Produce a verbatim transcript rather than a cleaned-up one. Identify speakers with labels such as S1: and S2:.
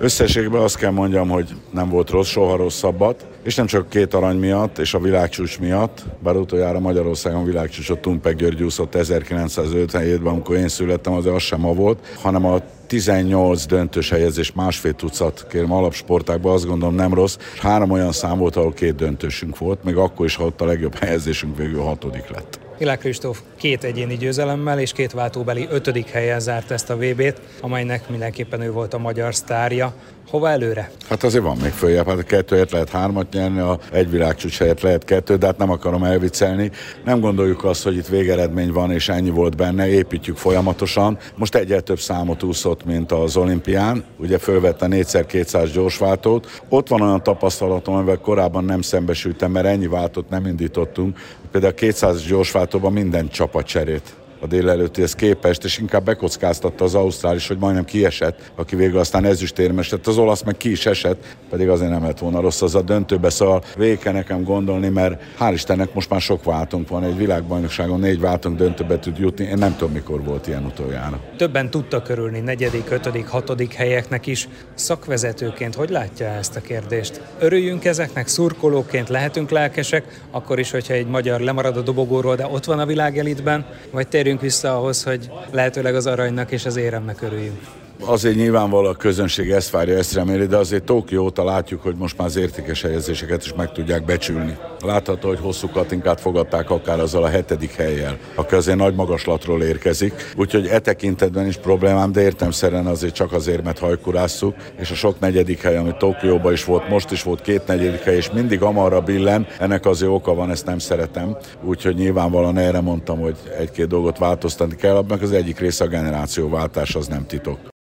S1: Összességben azt kell mondjam, hogy nem volt rossz, soha rosszabbat, és nem csak két arany miatt és a világcsúcs miatt, bár utoljára Magyarországon világcsúcsot Tumpeg György úszott ezerkilencszázötvenhétben, amikor én születtem, azért az sem ma volt, hanem a tizennyolc döntős helyezés, másfél tucat, kérem, alapsportákban azt gondolom nem rossz. Három olyan szám volt, ahol két döntősünk volt, még akkor is, ha ott a legjobb helyezésünk végül hatodik lett.
S2: Milák Kristóf két egyéni győzelemmel és két váltóbeli ötödik helyen zárt ezt a vé bét, amelynek mindenképpen ő volt a magyar sztárja. Hova előre?
S1: Hát azért van még följebb, hát a kettő helyett lehet hármat nyerni, a egy világcsúcs helyett lehet kettő, de hát nem akarom elviccelni. Nem gondoljuk azt, hogy itt végeredmény van, és ennyi volt benne, építjük folyamatosan. Most egyel több számot úszott, mint az olimpián, ugye fölvette négyszer kétszáz gyorsváltót. Ott van olyan tapasztalatom, amivel korábban nem szembesültem, mert ennyi váltót nem indítottunk. Például a kétszáz gyorsváltóban minden csapatcserét a délelőttihez képest, és inkább bekockáztatta az ausztrál is, hogy majdnem kiesett, aki végül aztán ezüstérmes lett, az olasz meg ki is esett, pedig azért nem lett volna rossz az a döntőbe, szóval végig kell nekem gondolni, mert hál' Istennek most már sok váltunk van, egy világbajnokságon négy váltunk döntőbe tud jutni, én nem tudom, mikor volt ilyen utoljára.
S2: Többen tudtak örülni negyedik, ötödik, hatodik helyeknek is. Szakvezetőként hogy látja ezt a kérdést? Örüljünk ezeknek, szurkolóként lehetünk lelkesek, akkor is, hogyha egy magyar lemarad a dobogóról, de ott van a világelitben, vagy térjünk vissza ahhoz, hogy lehetőleg az aranynak és az éremnek örüljünk.
S1: Azért nyilvánvalóan a közönség ezt várja, ezt reméli, de azért Tokió óta látjuk, hogy most már az értékes helyezéseket is meg tudják becsülni. Látható, hogy hosszú Katinkát fogadták akár azzal a hetedik hellyel, aki azért nagy magaslatról érkezik. Úgyhogy e tekintetben is problémám, de értelemszerűen azért csak azért, mert hajkurásszuk, és a sok negyedik hely, ami Tokióban is volt, most is volt két negyedik hely, és mindig amarra billen, ennek azért oka van, ezt nem szeretem. Úgyhogy nyilvánvalóan erre mondtam, hogy egy-két dolgot változtatni kell, abban az egyik része a generációváltás, az nem titok.